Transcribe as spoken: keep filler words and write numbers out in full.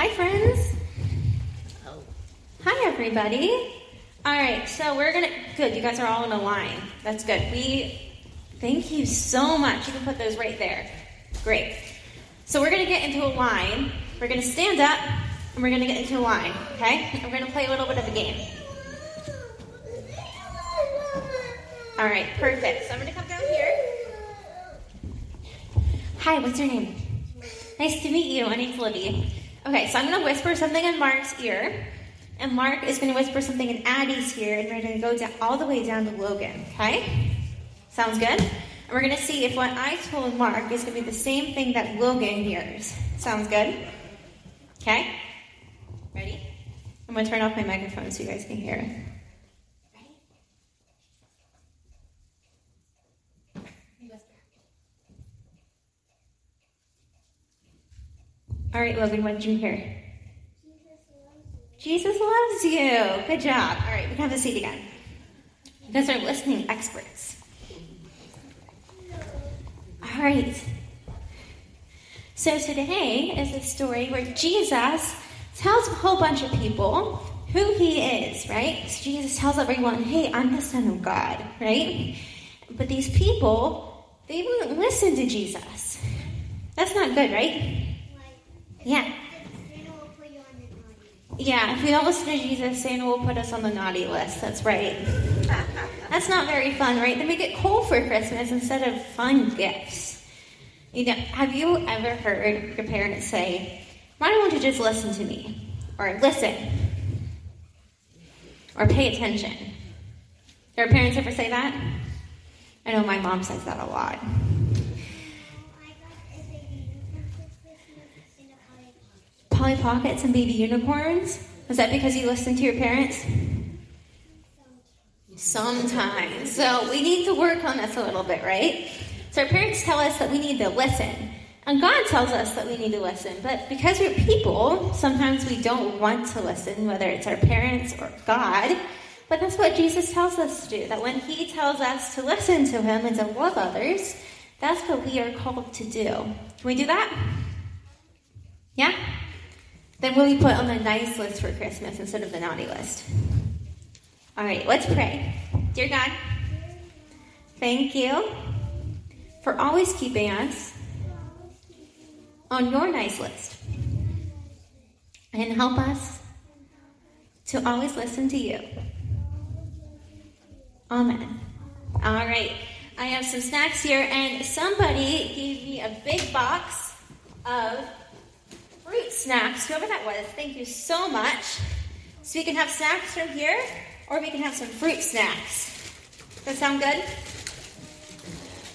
Hi, friends. Oh. Hi, everybody. All right, so we're going to, good, you guys are all in a line. That's good. We, thank you so much. You can put those right there. Great. So we're going to get into a line. We're going to stand up, and we're going to get into a line, okay? And we're going to play a little bit of a game. All right, perfect. So I'm going to come down here. Hi, what's your name? Nice to meet you. My name's Libby. Okay, so I'm going to whisper something in Mark's ear, and Mark is going to whisper something in Addie's ear, and we're going to go down, all the way down to Logan, okay? Sounds good? And we're going to see if what I told Mark is going to be the same thing that Logan hears. Sounds good? Okay? Ready? I'm going to turn off my microphone so you guys can hear it. All right, Logan, what did you hear? Jesus loves you. Jesus loves you. Good job. All right, we can have a seat again. You guys are listening experts. All right. So today is a story where Jesus tells a whole bunch of people who he is, right? So Jesus tells everyone, hey, I'm the Son of God, right? But these people, they wouldn't listen to Jesus. That's not good, right? Yeah. Yeah, if we don't listen to Jesus, Santa will put us on the naughty list. That's right. That's not very fun, right? Then we get coal for Christmas instead of fun gifts. You know, have you ever heard your parents say, why don't you just listen to me? Or listen. Or pay attention. Do your parents ever say that? I know my mom says that a lot. Polly Pockets and baby unicorns? Was that because you listened to your parents? Sometimes. So we need to work on this a little bit, right? So our parents tell us that we need to listen. And God tells us that we need to listen. But because we're people, sometimes we don't want to listen, whether it's our parents or God. But that's what Jesus tells us to do. That when he tells us to listen to him and to love others, that's what we are called to do. Can we do that? Yeah? Then will we put on the nice list for Christmas instead of the naughty list? All right, let's pray. Dear God, thank you for always keeping us on your nice list. And help us to always listen to you. Amen. All right, I have some snacks here, and somebody gave me a big box of fruit snacks, whoever that was, thank you so much. So we can have snacks from here, or we can have some fruit snacks. Does that sound good?